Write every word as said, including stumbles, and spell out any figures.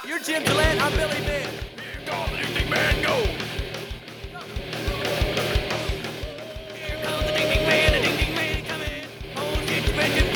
You're Jim Gillette. I'm Billy Mann. Here comes the Ding Ding Man, go! Here comes the Ding Ding Man, the Ding Ding Man coming. Oh, get your